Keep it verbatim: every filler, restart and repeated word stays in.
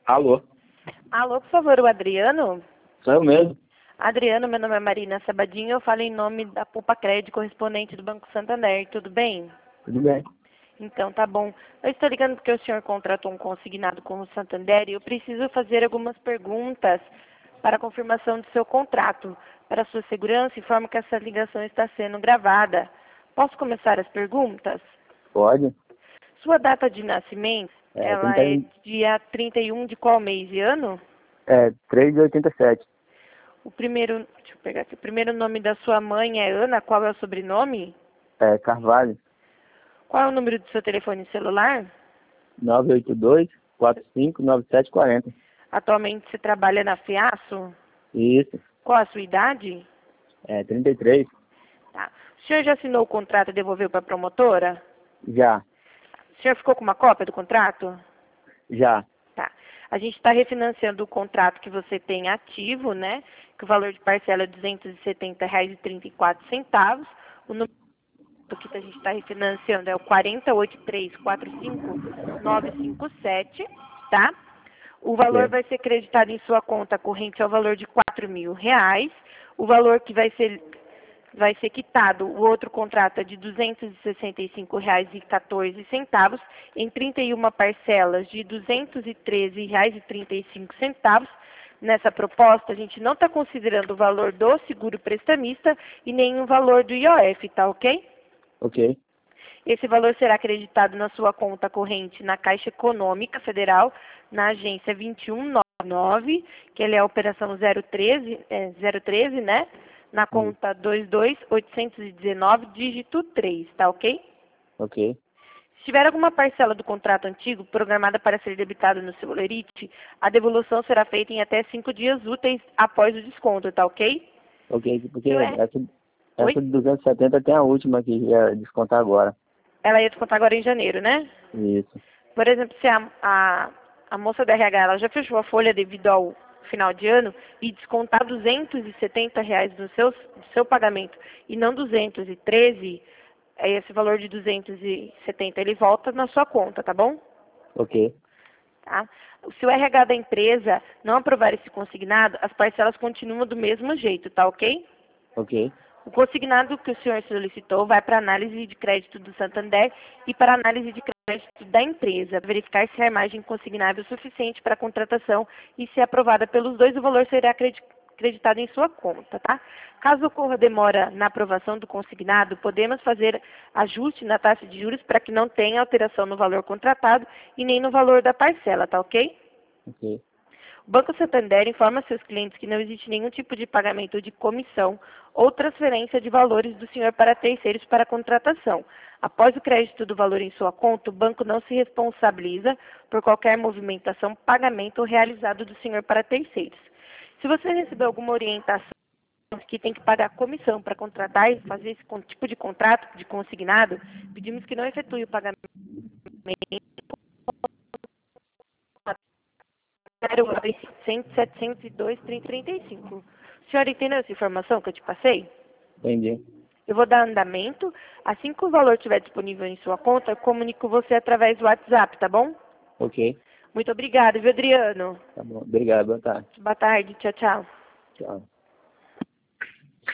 Alô, Alô, por favor, o Adriano? sou eu mesmo. Adriano, meu nome é Marina Sabadinho, eu falo em nome da Poupa Crédito, correspondente do Banco Santander, tudo bem? Tudo bem? Então, tá bom. Eu estou ligando porque o senhor contratou um consignado com o Santander e eu preciso fazer algumas perguntas para a confirmação do seu contrato. Para sua segurança, informo que essa ligação está sendo gravada. Posso começar as perguntas? Pode? Sua data de nascimento, É, ela trinta, é e- dia trinta e um de qual mês e ano? é três de oitenta e sete. O primeiro, deixa eu pegar aqui, o primeiro nome da sua mãe é Ana, qual é o sobrenome? É, Carvalho, Qual é o número do seu telefone celular? nove oito dois, quatro cinco nove sete quatro zero. Atualmente você trabalha na Fiaço? Isso, Qual a sua idade? é trinta e três. Tá. O senhor já assinou o contrato e devolveu para a promotora? Já, O senhor ficou com uma cópia do contrato? já. Tá. A gente está refinanciando o contrato que você tem ativo, né? Que o valor de parcela é duzentos e setenta reais e trinta e quatro centavos. O número que a gente está refinanciando é o quatro oito três quatro cinco nove cinco sete, tá? O valor Ok, vai ser creditado em sua conta corrente ao valor de quatro mil reais. O valor que vai ser, vai ser quitado, o outro contrato é de duzentos e sessenta e cinco reais e quatorze centavos, em trinta e uma parcelas de duzentos e treze reais e trinta e cinco centavos. Nessa proposta, a gente não está considerando o valor do seguro prestamista e nem o valor do I O F, tá ok? ok, Esse valor será acreditado na sua conta corrente na Caixa Econômica Federal, na agência vinte e um noventa e nove, que ele é a operação zero treze, é, zero treze, né? Na isso, conta dois dois oito um nove, dígito três, tá ok? ok, Se tiver alguma parcela do contrato antigo programada para ser debitada no seu Olerite, a devolução será feita em até cinco dias úteis após o desconto, tá ok? ok, porque Se é... essa, Oi? essa de duzentos e setenta tem a última que ia descontar agora. Ela ia descontar agora em janeiro, né? Isso, Por exemplo, se a, a, a moça da R H ela já fechou a folha devido ao final de ano e descontar duzentos e setenta reais do seu, do seu pagamento e não duzentos e treze, aí esse valor de duzentos e setenta ele volta na sua conta, tá bom? ok, Tá? Se o R H da empresa não aprovar esse consignado, as parcelas continuam do mesmo jeito, tá ok? ok, O consignado que o senhor solicitou vai para análise de crédito do Santander e para análise de crédito da empresa, verificar se a imagem consignável é suficiente para a contratação e, se aprovada pelos dois, o valor será acreditado em sua conta, tá? Caso ocorra demora na aprovação do consignado, podemos fazer ajuste na taxa de juros para que não tenha alteração no valor contratado e nem no valor da parcela, tá ok? ok, O Banco Santander informa seus clientes que não existe nenhum tipo de pagamento de comissão ou transferência de valores do senhor para terceiros para contratação. Após o crédito do valor em sua conta, o banco não se responsabiliza por qualquer movimentação, pagamento ou realizado do senhor para terceiros. Se você receber alguma orientação que tem que pagar comissão para contratar e fazer esse tipo de contrato de consignado, pedimos que não efetue o pagamento zero setecentos e dois, trinta e cinco. O senhor entendeu essa informação que eu te passei? entendi. Eu vou dar andamento. Assim que o valor estiver disponível em sua conta, eu comunico você através do WhatsApp, tá bom? Ok, Muito obrigada, viu, Adriano? tá bom, obrigado, boa tarde. Boa tarde, tchau, tchau. Tchau.